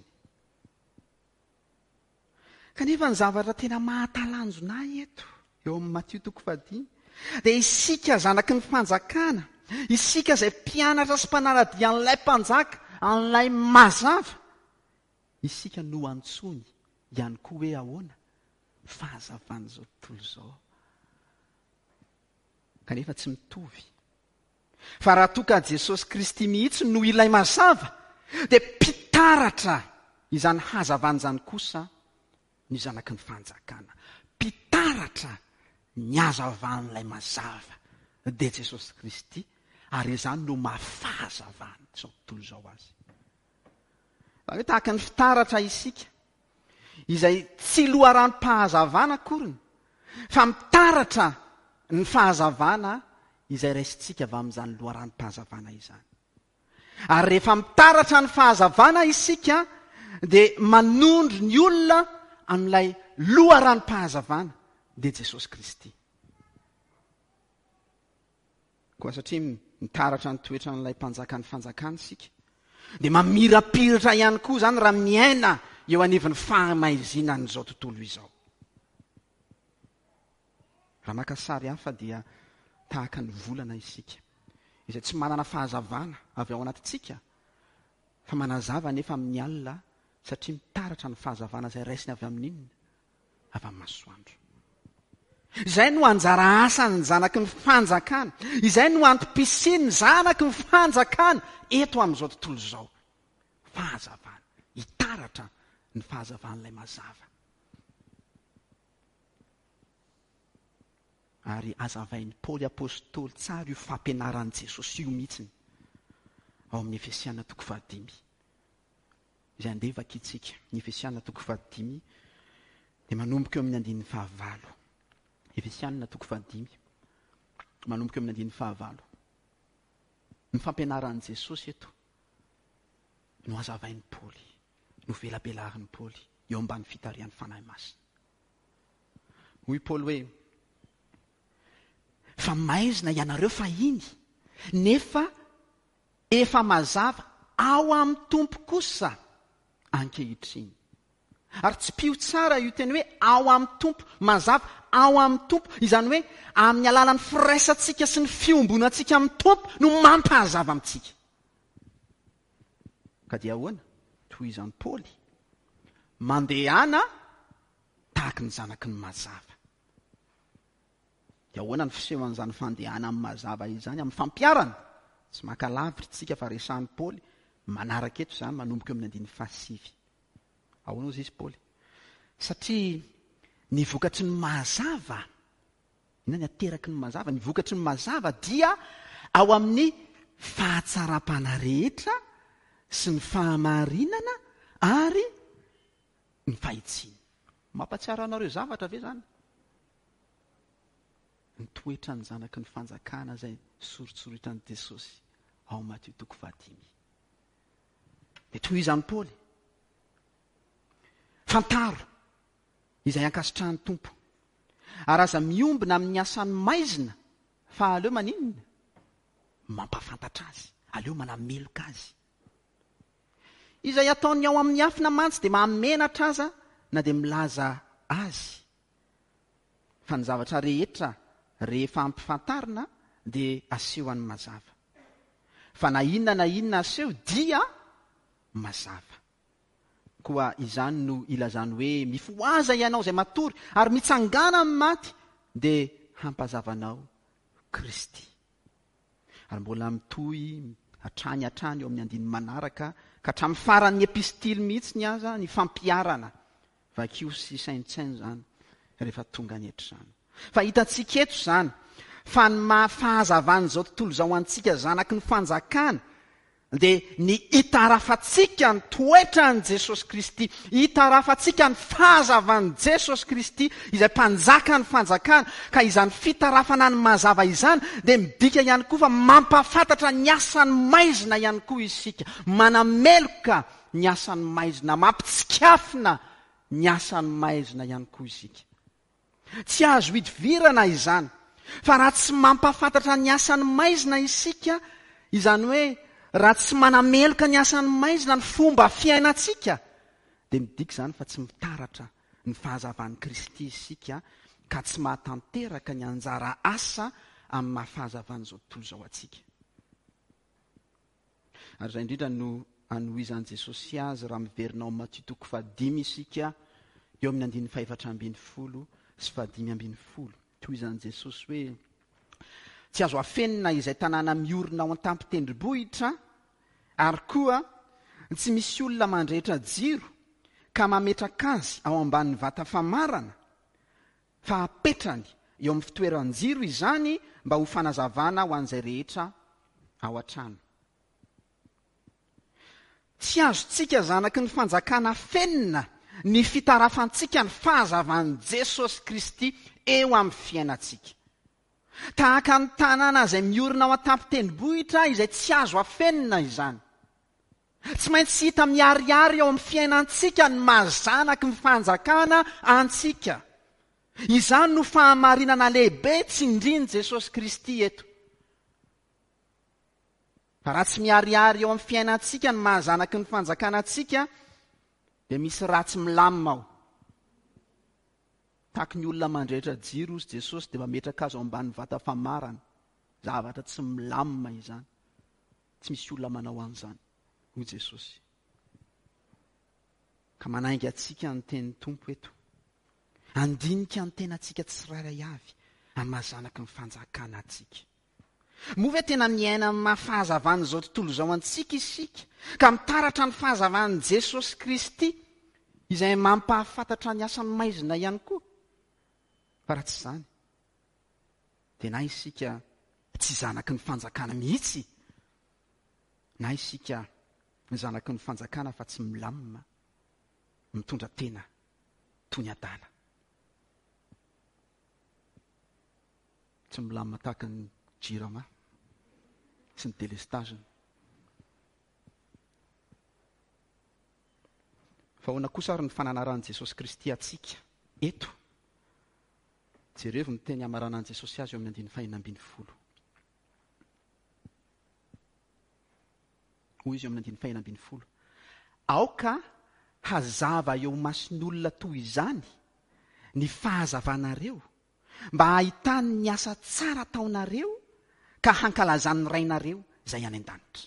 Kanefa ny zavatra tena mahatalanjona eto eo amin'ny Matthieu toko fahadimy dia isika zanaky ny fanjakana, isika izay mpianatra sy mpanaradia an'ilay mpanjaka, an'ilay mazava, isika no antsony ihany koa hoe ahoana? Fahazavan'izao tontolo izao. Kanefa tsy mitovy. Fa raha toa ka Jesosy Kristy mihitsy no ilay mazava dia mpitaratra izany hazavana izany kosa ny zanaky ny fanjakana. Mpitaratra ny hazavan'ilay mazava dia Jesosy Kristy ary izany no mahafahazavana izao tontolo izao azy. Raha hoe tahaka ny fitaratra isika izay tsy loharam-pahazavana akoriny fa mitaratra ny fahazavana izay raisintsika avy amin'izany loharam-pahazavana izany. Ary rehefa mitaratra ny fahazavana isika dia manondro ny olona amin'ilay loharam-pahazavana dia Jesosy Kristy. Koa satria mitaratra ny toetra n'ilay mpanjaka ny fanjakana isika dia mamirapiratra ihany koa zany raha miaina eo anivon'ny fahamaizinan'izao tontolo izao. Raha maka sary hafa dia tahaka ny volana isika izay tsy manana fahazavana avy ao anatintsika fa manazava nefa amin'ny alina satria mitaratra ny fahazavana izay raisiny avy amin'inona? Avy amin'ny masoandro. Izay no anjara asany zanaky ny fanjakana, izay no antom-pisiany zanaky ny fanjakana eto amin'izao tontolo izao. Fahazavana, hitaratra ny fahazavan'ilay mazava. Ary azavain'ny Paoly apôstôly tsara io fampianaran'i Jesosy io mihitsiny ao amin'ny Efesiana toko fahadimy. Izay andeha vakiantsika ny Efesiana toko fahadimy dia manomboka eo amin'ny andininy fahavalo. Efesiana toko fahadimy manomboka eo amin'ny andininy fahavalo. Ny fampianaran'i Jesosy eto no azavain'ny Paoly, no velabelarin'ny Paoly eo ambany fitarian'ny fanahy masina. Hoy Paoly hoe, fa maizina ianareo fa iny, nefa efa mazava ao amin'ny tompo kosa ankehitriny. Ary tsy pio tsara io teny hoe ao amin'ny tompo, mazava ao amin'ny tompo, izany hoe amin'ny alalan'ny firaisantsika sy ny fiombonantsika amin'ny tompo no mampahazava amintsika. Ka dia ahoana? Toy izany Paoly, mandehana tahaka ny zanaky ny mazava. Dia ahoana ny fisehoan'izany fandehana amin'ny mazava izany amin'ny fampiarana? Tsy maka lavitra tsika fa resahan'ny Paoly, manaraka eto izany manomboka eo amin'ny andiny fahasivy. Ahoana ozy izy Paoly? Satria ny vokatry ny mazava, ina ny ateraky ny mazava, ny vokatry ny mazava dia ao amin'ny fahatsaram-pana rehetra sy ny fahamarinana ary ny fahitsiana. Mampatsiaro anareo zavatra ve zany? Ny toetra ny zanaky ny fanjakana zay soritsoritran'i Jesosy ao Matteo toko fahadimy. Dia toy izany Paoly, fantaro izay ankasitrahan'ny tompo, ary aza miombina amin'ny asany maizina, fa aleo maninona? Mampafantatra azy, aleo manameloka azy. Izay ataony ao amin'ny afina mantsy dia mamenatra aza na dia milaza azy. Fa ny zavatra rehetra rehefa ampifantarina dia aseho an'ny mazava. Fa na inona na inona aseho dia mazava. Koa izany no ilazany hoe mifoaza ianao izay matory ary mitsangana amin'ny maty dia hampazavanao Kristy. Ary mbola mitoy hatrany hatrany eo amin'ny andiny manaraka ka hatramin'ny faran'ny epistily mihitsy ny aza ny fampiarana vakio sy saintsainy zany rehefa tonga ny eto zany. Fa hitantsika eto zany fa ny mahafahazavan'izao tontolo izao antsika zanaky ny fanjakana dia ny hitarafatsika ny toetran'i Jesosy Kristy, hitarafatsika ny fahazavan'i Jesosy Kristy izay mpanjaka ny fanjakana, ka izany fitarafana ny mazava izany dia midika ihany koa fa mampafantatra ny asany maizina ihany koa isika, manameloka ny asany maizina, mampitsikafina ny asany maizina ihany koa isika. Tsy azo hidivirana izany, fa raha tsy mampafantatra ny asany maizina isika, izany hoe raha tsy manameloka ny asany maizina ny fomba fiainantsika, dia midika izany fa tsy mitaratra ny fahazavan'i Kristy isika, ka tsy mahatanteraka ny anjara asa amin'ny mahafahazavan'izao tontolo izao antsika. Ary izay indrindra no anohizan'i Jesosy azy raha miverinao Matteo toko fahadimy isika eo amin'ny andiny faefatra ambin'ny folo sy fahadimy ambin'ny folo. Toy izany Jesosy hoe, tsy azo afenina izay tanàna miorina ao an-tampon-tendrombohitra, ary koa tsy misy olona mandrehitra jiro ka mametraka azy ao ambanin'ny vata famarana, fa apetrany eo amin'ny fitoeran-jiro izany mba ho fanazavana ho an'izay rehetra ao an-trano. Tsy azotsika zanaky ny fanjakana fenina ny fitarafantsika ny fahazavan'i Jesosy Kristy eo amin'ny fiainantsika. Tahaka ny tanàna izay miorina ao an-tampon-tendrombohitra izay tsy azo afenina izany. Tsy maintsy hita miariary ao amin'ny fiainantsika ny mahazanaky ny fanjakana antsika. Izany no fahamarinana lehibe tsindrian'i Jesosy Kristy eto. Fa raha tsy miariary ao amin'ny fiainantsika ny mahazanaky ny fanjakana antsika, dia misy ratsy milamina ao. Tahaky ny olona mandrehitra jiro ozy Jesosy dia mametraka azy ao ambanin'ny vata famarana. Zavatra tsy milamina izany. Tsy misy olona manao an'izany, hoy Jesosy. Ka manainga atsika ny tenin'ny Tompo eto. Andinika ny tenantsika tsirairay avy amin'ny mahazanaky ny fanjakana antsika. Moa ve tena miaina amin'ny mahafahazavan'izao tontolo izao antsika isika, ka mitaratra ny fahazavan'i Jesosy Kristy izay mampahafantatra ny asany maizina ihany koa? Fa raha tsy izany, dia na isika tsy zanaky ny fanjakana mihitsy, na isika ny zanaky ny fanjakana fa tsy milamina, mitondra tena toy ny adala. Tsy milamina tahaka ny jirama sy ny delestaziny. fa hoana kosa ary ny fananaran'i Jesosy Kristy atsika eto. Jereo ny teny amaranan'i Jesosy azy eo amin'ny andiny fahina ambiny folo. Hoy izy eo amin'ny andiny fahina ambiny folo. Aoka hazava eo mason'olona toy izany ny fahazavanareo mba hahitany ny asa tsara taonareo ka hankalazan'ny rainareo izay any an-danitra.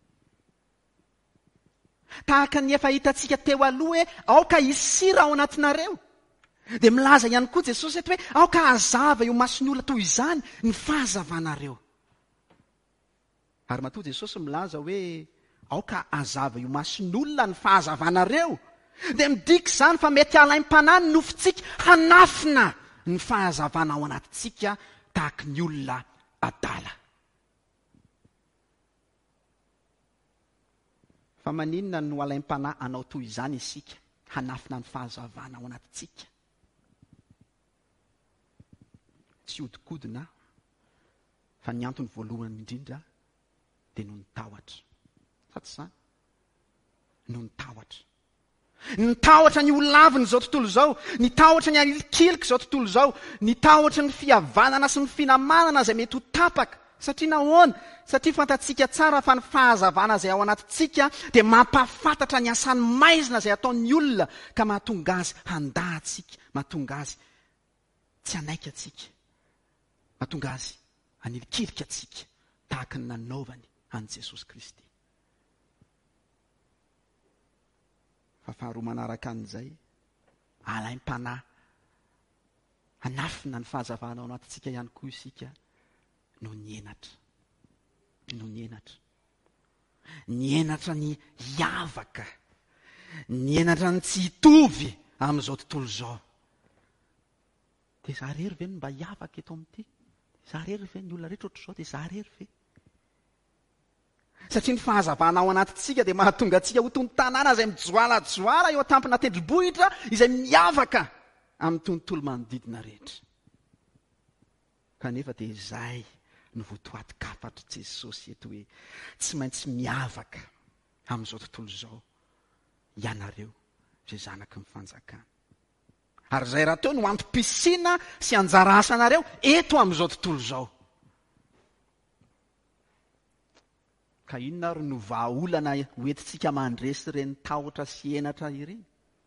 Tahaka ny efa hitantsika teo aloha hoe aoka hisira ao anatinareo. Dia milaza ihany koa Jesosy eto hoe aoka hazava eo mason'ny olona toy izany ny fahazavanareo. Ary matoa Jesosy milaza hoe aoka hazava eo mason'ny olona ny fahazavanareo. Dia midika izany fa mety halaim-panahy ny nofontsika hanafina ny fahazavana ao anatintsika tahaka ny olona adala. Fa maninona no halaim-panahy anao toy izany isika hanafina ny fahazavana ao anatintsika? Tsy hodikodina fa ny antony voalohany indrindra dia no ny tahotra. Sa tsy izany? No ny tahotra. Ny tahotra ny olaviny izao tontolo izao, ny tahotra ny alikilika izao tontolo izao, ny tahotra ny fihavanana sy ny finamanana izay mety ho tapaka. Satria nahoana? Satria fantatsika tsara fa ny fahazavana izay ao anatintsika dia mampahafantatra ny asany maizina izay ataon'ny olona ka mahatonga azy handahantsika, mahatonga azy tsy hanaika atsika, mahatonga azy hanilikilika atsika tahaka ny nanaovany an' Jesosy Kristy. Fa faharoa manaraka an'izay, halaim-panahy hanafina ny fahazavana ao anatintsika ihany koa isika no ny enatra. No ny enatra. Ny enatra ny hiavaka. Ny enatra ny tsy hitovy amin'izao tontolo izao. Dia izaho rery ve no mba hiavaka eto amin'ity? Izaho rery ve ny olona rehetra ohatr'izao dia izaho rery ve? Satria ny fahazavana ao anatintsika dia mahatonga antsika ho toy ny tanàna izay mijoalajoala eo an-tampona tendrombohitra izay miavaka amin'ny tontolo manodidina rehetra. Kanefa dia izay no voatoatin-kafatra Jesosy eto hoe tsy maintsy miavaka amin'izao tontolo izao ianareo izay zanaky ny fanjakana. Ary izay raha teo no antom-pisiana sy anjara asanareo eto amin'izao tontolo izao. Ka inona ary no vahaolana hoentintsika mandresy ireny tahotra sy enatra ireny?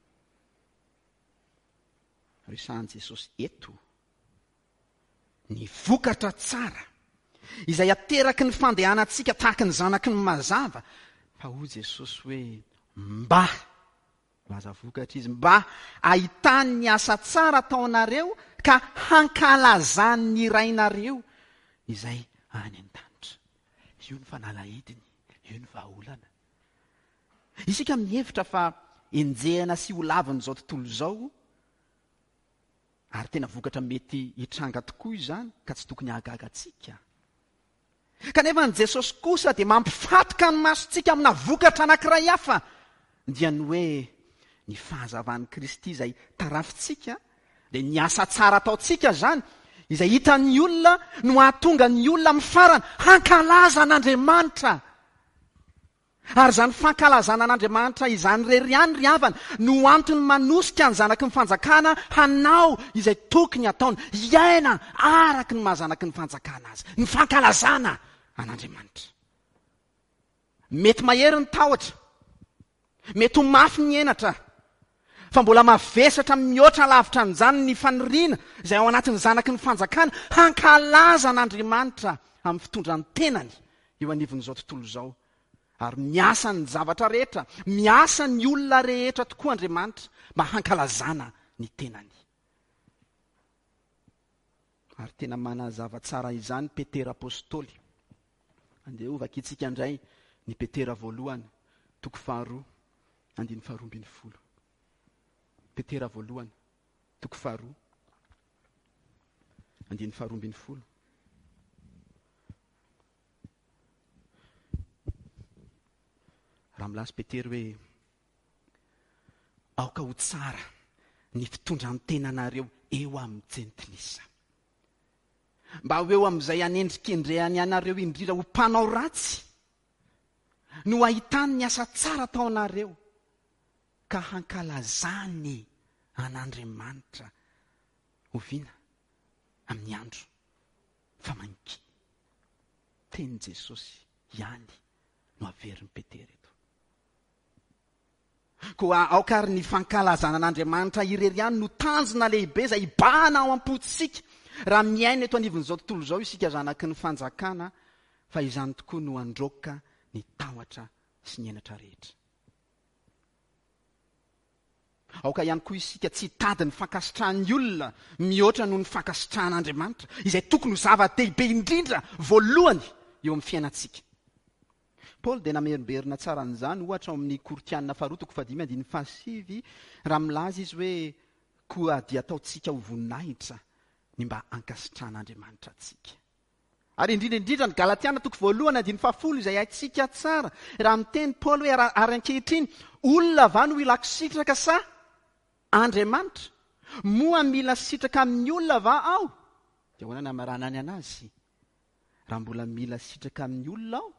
Resahan Jesosy eto ny vokatra tsara izay ateraky ny fandehanantsika tahaka ny zanaky ny mazava. Fa hoy Jesosy hoe mba laza vokatra izy, mba ahitany ny asa tsara taonareo ka hankalazany ny rainareo izay any an-danitra. Io ny fanalahidiny, io ny vahaolana. Isika mihevitra fa enjehana sy holaviny izao tontolo izao, ary tena vokatra mety hitranga tokoa izany ka tsy tokony hahagaga atsika. Kanefa ny Jesosy kosa dia mampifatoka ny masontsika amina vokatra anankiray hafa, dia ny hoe ny fahazavan'i Kristy izay tarafintsika dia ny asa tsara ataontsika izany izay hitan'ny olona no hahatonga ny olona amin'ny farany hankalaza an'Andriamanitra. Ary izany fankalazana an'Andriamanitra izany rery ihany ry havana no antony manosika ny zanaky ny fanjakana hanao izay tokony ataony, iaina araky ny mahazanaky ny fanjakana azy, ny fankalazana an'Andriamanitra. Mety mahery ny tahotra, mety ho mafy ny enatra, fa mbola mavesatra mihoatra lavitra an'izany ny faniriana izay ao anatin'ny zanaky ny fanjakana hankalaza an'Andriamanitra amin'ny fitondrany tenany eo anivon'izao tontolo izao. Ary miasa ny zavatra rehetra, miasa ny olona rehetra tokoa Andriamanitra mba hankalazana ny tenany. Ary tena manazava tsara izany Petera apôstôly. Andeha ovaka itsika indray ny Petera voalohany, toko faharoa, andiny faharoa ambiny folo. Petera voalohany, toko faharoa, andiny faharoa ambiny folo. Raha milasy Petera hoe aoka ho tsara ny fitondran'ny tenanareo eo amin'ny jentilisa, mba ho eo amin'izay hanendrikendrehany anareo indrindra ho mpanao ratsy no hahitany ny asa tsara taonareo ka hankalazany an'Andriamanitra oviana amin'ny andro famangy. Teny Jesosy ihany no averin'ny Petera eto. Koa aokary ny fankalazana an'Andriamanitra irery ihany no tanjona lehibe izay ibahana ao am-potsika raha miaina eto anivon'izao tontolo izao isika zanaky ny fanjakana, fa izany tokoa no androka ny tahotra sy ny henatra rehetra. Aoka ihany koa isika tsy tady ny fankasitrahan'ny olona mihoatra noho ny fankasitrahan'Andriamanitra izay tokony ho zava-dehibe indrindra voalohany eo amin'ny fiainantsika. Paul dia namerimberina tsara an'izany ohatra ao amin'ny Koritianina faharoa toko fahadimy andininy fahasivy raha milaza izy hoe koa dia ataontsika ho voninahitra ny mba hankasitrahan'Andriamanitra antsika. Ary indrindra indrindra ny Galatiana toko voalohany andininy fahafolo izay haintsika tsara raha miteny Paul hoe ary ankehitriny olona va no mila sitraka sa Andriamanitra? Moa mila sitraka amin'ny olona va aho? Dia ahoana namaranany anazy? Raha mbola mila sitraka amin'ny olona aho,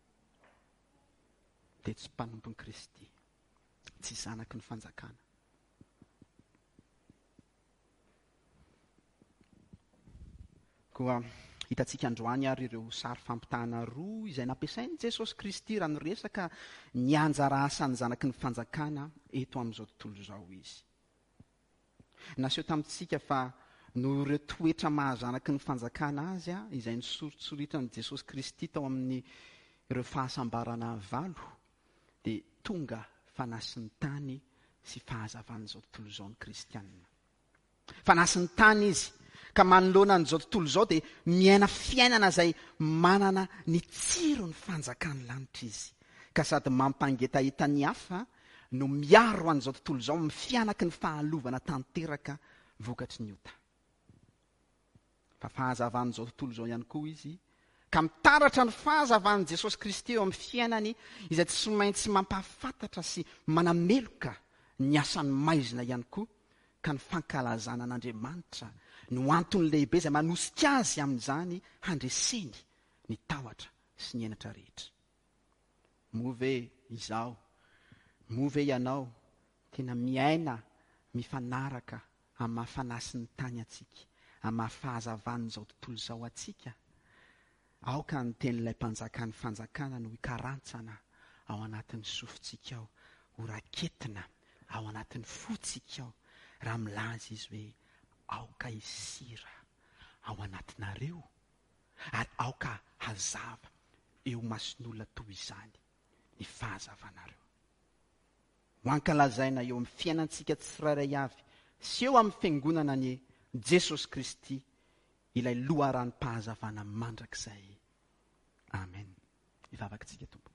dia tsy mpanompony Kristy, tsy zanaky ny fanjakana. Koa hitantsika androany ary ireo sary fampitahana roa izay nampiasain'i Jesosy Kristy raha noresaka ny anjara asan'ny zanaky ny fanjakana eto amin'izao tontolo izao izy. Naseho tamintsika fa no ireo toetra mahazanaky ny fanjakana azy a, izay nisoritsoritran'i Jesosy Kristy tao amin'ny ireo fahasambarana valo, dia tonga fanasin'ny tany sy fahazavan'izao tontolo izao ny kristianina. Fanasin'ny tany izy, ka manoloana an'izao tontolo izao dia miaina fiainana izay manana ny tsiro ny fanjakan'ny lanitra izy, ka sady mampangetaita ny hafa no miaro an'izao tontolo izao mifianaky ny fahalovana tanteraka vokatry ny ota. Fa fahazavan'izao tontolo izao ihany koa izy, ka mitaratra ny fahazavan'i Jesosy Kristy eo amin'ny fiainany izay tsy maintsy mampahafantatra sy manameloka ny asany maizina ihany koa, ka ny fankalazana an'Andriamanitra no antony lehibe izay manosika azy amin'izany handreseny ny tahotra sy ny henatra rehetra. Moa ve izaho, moa ve ianao tena miaina mifanaraka amin'ny mahafanasin'ny tany atsika, amin'ny mahafahazavan'izao tontolo izao atsika? Aoka ny tenin'ilay mpanjakany fanjakana no hikarantsana ao anatin'ny sofintsika ao, ho raketina ao anatin'ny fotsika ao, raha milaza izy hoe aoka isira ao anatinareo ary aoka hazava eo mason'olona toy izany ny fahazavanareo. Ho ankalazaina eo amin'ny fiainantsika tsirairay avy sy eo amin'ny fiangonana ny Jesosy Kristy ilay loharano-pahazavana mandrakizay. Amen. Ivavakantsika Tompo.